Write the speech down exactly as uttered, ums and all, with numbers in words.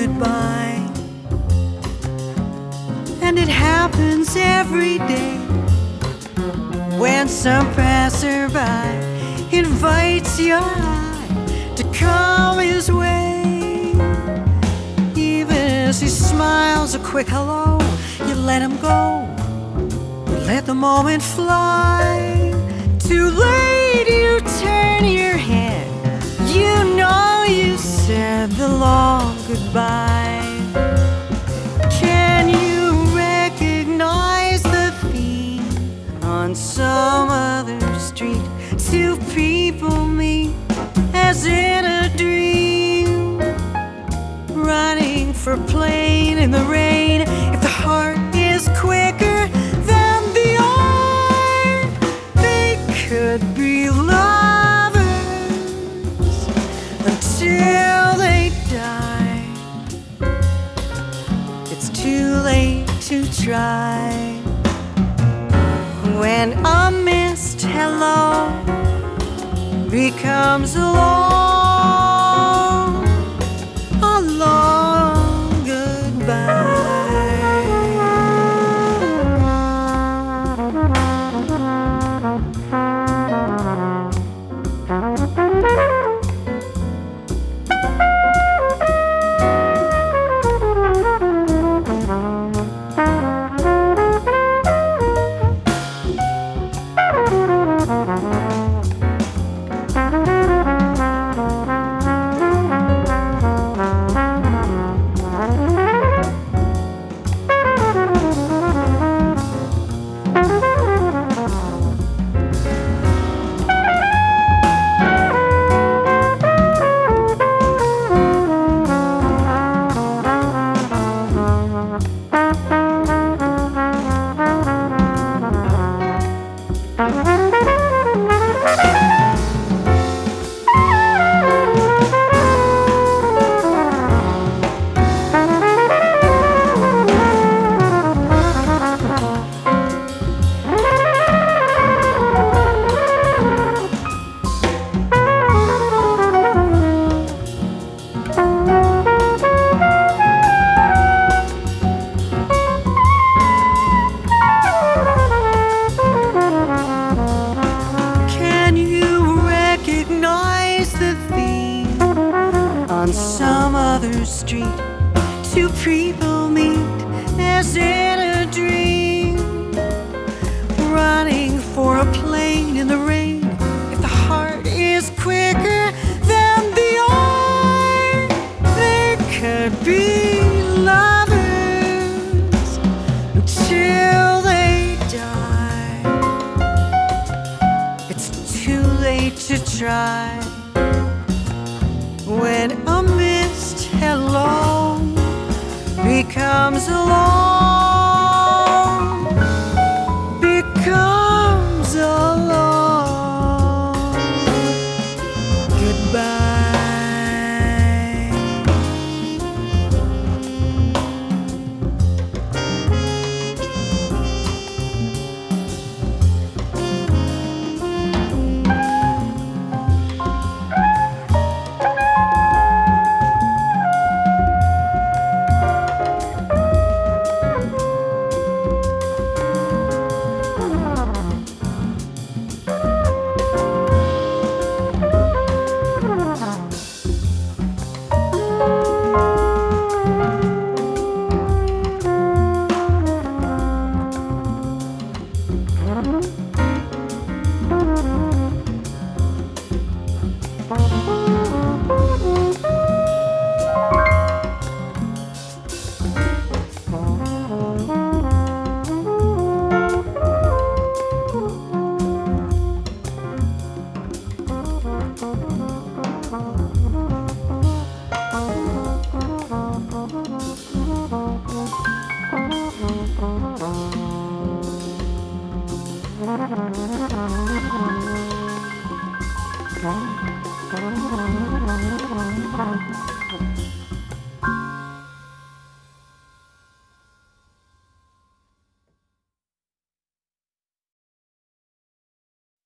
goodbye. And it happens every day when some passerby invites your eye to come his way. Even as he smiles a quick hello, you let him go, you let the moment fly. Too late, you turn your head, you know you said the long goodbye. Can you recognize the theme on some other street? Two people meet as in a dream, running for a plane in the rain. If the heart is quicker than the eye, they could be lovers until they die. It's too late to try. When a missed hello becomes a long, a long goodbye. On some other street, two people meet as in a dream, running for a plane in the rain. If the heart is quicker than the eye, they could be lovers until they die. It's too late to try. When a missed hello becomes a long, becomes a long goodbye. Thank you.